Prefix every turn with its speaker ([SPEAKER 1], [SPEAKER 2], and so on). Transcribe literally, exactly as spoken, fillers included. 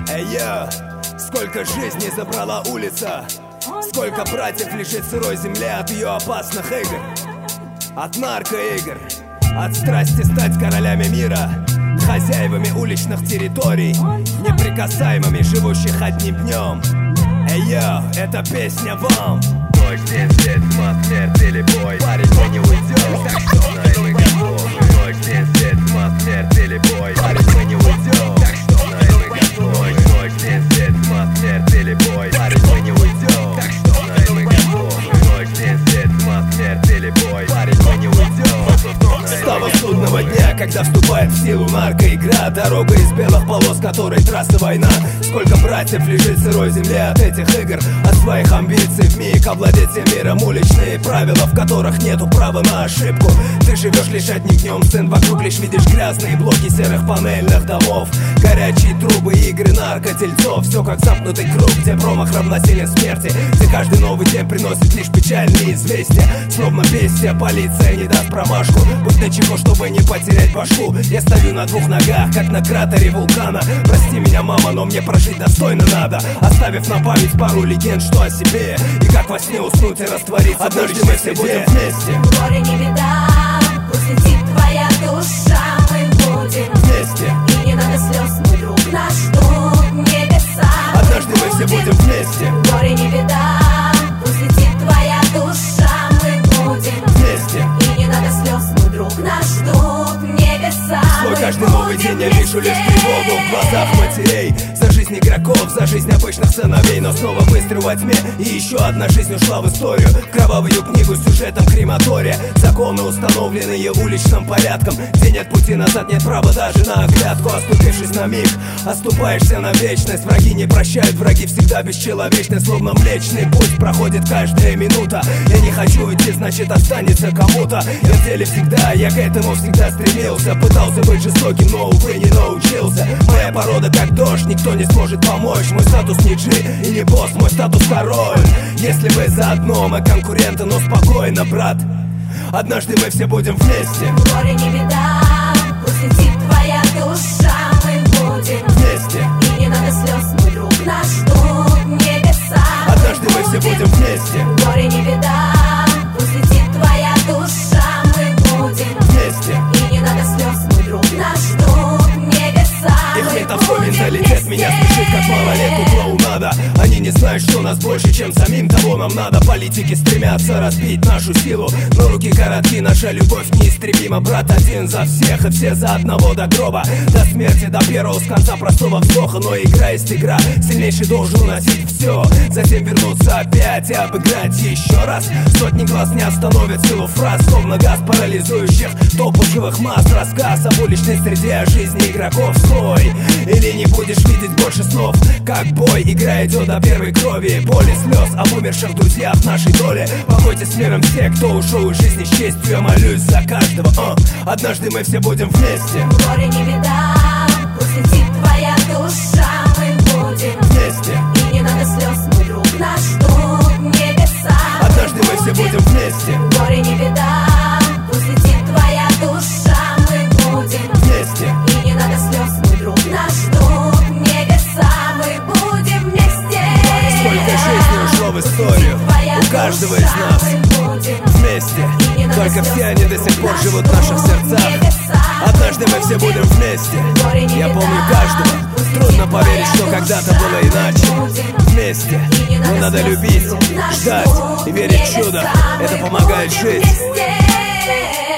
[SPEAKER 1] Эй, я, сколько жизней забрала улица, сколько братьев лежит в сырой земле от ее опасных игр, от наркоигр, от страсти стать королями мира, хозяевами уличных территорий, неприкасаемыми, живущих одним днем. Эй, я, эта песня вам.
[SPEAKER 2] Ночь, день, свет, тьма, смерть или бой. Парень, мы не уйдем, так что знай, мы готовы. Ночь, день, свет, тьма, смерть или бой. Парень, мы не уйдем, так что знай, мы готовы. Ночь, день, свет, тьма, смерть или бой. Парень, мы не уйдем, так что знай, мы готовы. Ночь, день, свет, тьма, смерть или бой. Парень, мы не уйдем.
[SPEAKER 1] Слава судного дня, когда вступает в силу наркоигра, дорога из белых полос, которой трасса война. Сколько братьев лежит в сырой земле от этих игр, от своих амбиций вмиг овладеть всем миром. Уличные правила, в которых нету права на ошибку. Ты живешь лишь одним днем, сын, вокруг лишь видишь грязные блоки серых панельных домов, горячие трубы, игры наркотельцов. Все как замкнутый круг, где промах равносилен смерти, где каждый новый день приносит лишь печальные известия. Словно бестия, полиция не даст промашку. Будь начеку, чтобы не потерять башку. Я стою на двух ногах, как на кратере вулкана. Прости меня, мама, но мне прожить достойно надо, оставив на память пару легенд, что о себе, и как во сне уснуть и раствориться. Однажды мы все будем вместе.
[SPEAKER 3] Горе не беда, пусть летит твоя душа. Мы будем
[SPEAKER 1] вместе,
[SPEAKER 3] и не надо слез, мой друг, нас ждут небеса.
[SPEAKER 1] Однажды мы все будем вместе.
[SPEAKER 3] Горе не беда, пусть летит твоя душа. Мы будем
[SPEAKER 1] вместе,
[SPEAKER 3] и не надо слез, мой друг, нас ждут небеса.
[SPEAKER 1] Свой каждый новый день я вижу лишь тревогу в глазах матерей. За жизнь игроков, за жизнь обычных сыновей. Но снова выстрел во тьме, и еще одна жизнь ушла в историю. Кровавую книгу с сюжетом крематория. Законы, установленные уличным порядком, где нет пути назад, нет права даже на оглядку. Оступившись на миг, оступаешься на вечность. Враги не прощают, враги всегда бесчеловечны. Словно млечный путь проходит каждая минута. Я не хочу уйти, значит останется кому-то. Я в деле всегда, я к этому всегда стремился. Пытался быть жестоким, но увы не научился. Моя порода как дождь, никто не сможет помочь. Мой статус не G и не босс, мой статус король. Если вы заодно, мы конкуренты, но спокойно, брат. Однажды мы все будем вместе.
[SPEAKER 3] Горе не беда, пусть летит твоя душа. Мы будем
[SPEAKER 1] вместе,
[SPEAKER 3] и не надо слез, мой друг, нас ждут небеса.
[SPEAKER 1] Однажды мы все будем вместе.
[SPEAKER 3] Горе не беда, пусть летит твоя душа. Мы будем
[SPEAKER 1] вместе,
[SPEAKER 3] и не надо слез, мой друг, нас ждут небеса.
[SPEAKER 1] Их метафор менталитет меня спешит, как малолетку клоунада. Они не знают, что нас больше, чем самим того нам надо. Политики стремятся разбить нашу силу, но руки коротки, наша любовь неистребима. Брат один за всех и все за одного до гроба, до смерти, до первого с конца простого вздоха. Но игра есть игра, сильнейший должен уносить все, затем вернуться опять и обыграть еще раз. Сотни глаз не остановят силу фраз, словно газ парализующих толпу живых масс. Рассказ об уличной среде, о жизни игроков. Стой, или не будешь видеть больше снов. Как бой, игра идет до первой крови. Боли, слез об умерших друзьях нашей доли. Покойтесь с миром все, кто ушел из жизни с честью. Я молюсь за каждого, uh. Однажды мы все будем вместе.
[SPEAKER 3] Горе не беда, пусть летит твоя душа. Мы будем
[SPEAKER 1] вместе,
[SPEAKER 3] и не надо слез, мой друг, нас ждут небеса.
[SPEAKER 1] Однажды мы все будем вместе.
[SPEAKER 3] Горе не беда, пусть летит твоя душа. Мы будем
[SPEAKER 1] вместе,
[SPEAKER 3] и не надо слез, мой друг, нас ждут небеса. Мы будем вместе.
[SPEAKER 1] Сколько жизней ушло в историю у каждого из нас вместе. Только все они до сих пор живут в наших сердцах. Однажды мы все будем вместе. Я помню каждого. Трудно поверить, что когда-то было иначе. Вместе. Но надо любить, ждать и верить в чудо. Это помогает жить.